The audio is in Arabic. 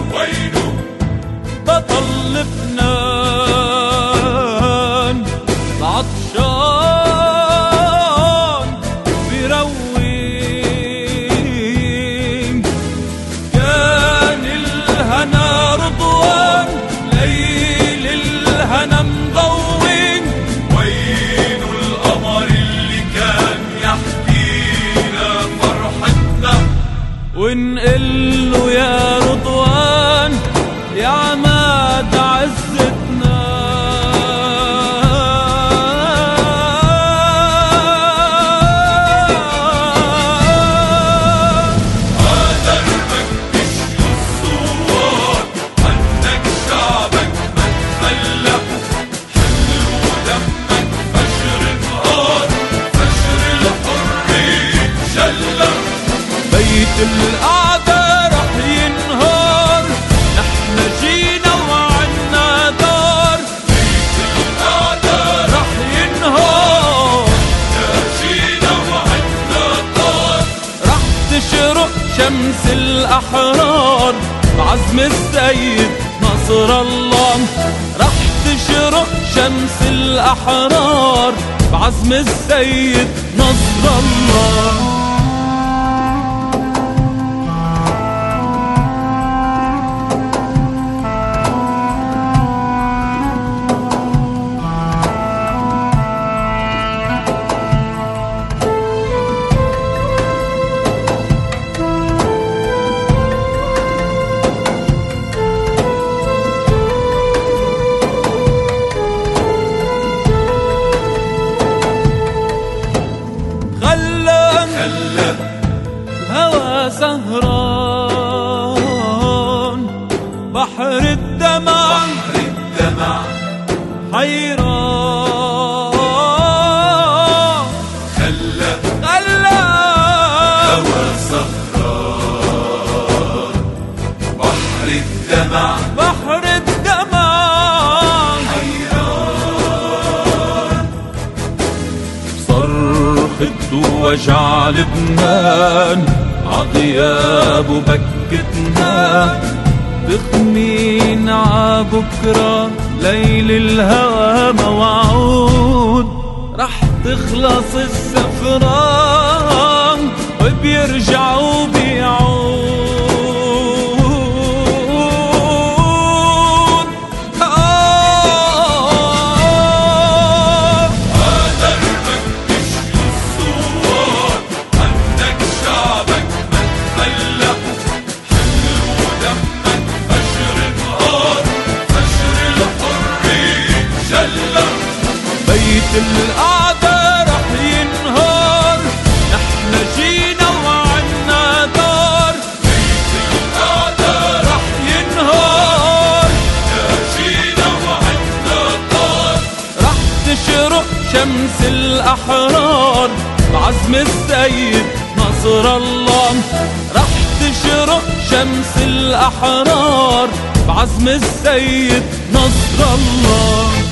وينه بطل لبنان عطشان بيروي، كان الهنا رضوان ليل الهنا مضوي، وين القمر اللي كان يحكينا فرحتنا، ونقله يا رضوان يا عماد عزتنا. هذا المجد الثوار عنك شعبك ما تخلى، حلو دمك فجر نهار فجر الحرية جلى، بيت القعدة رح ينهار نحن جينا وعنا دار، بيت القعدة رح ينهار جينا وعدنا طار، رح تشرق شمس الأحرار بعزم السيد نصر الله، رح تشرق شمس الأحرار بعزم السيد نصر الله. خلى هوى سهران بحر الدمع بحر الدمع حيران، خلى خلى هوى سهران بحر الدمع بحر الدمع حيران، صرخت وجع لبنان عغياب بكتنا، تخمين عبكرة ليل الهوى موعود، رح تخلص السفران وبيرجع وبيعود. هذا المجد الثوار عنك شعبك ما تخلى، حلو دمك فجر نهار فجر الحرية جلى، بيت القعدة رح ينهار نحن جينا وعنا دار، بيت القعدة رح ينهار جينا وعدنا طار، رح تشرق شمس الأحرار بعزم السيد نصر الله، رح تشرق شمس الأحرار بعزم السيد نصر الله.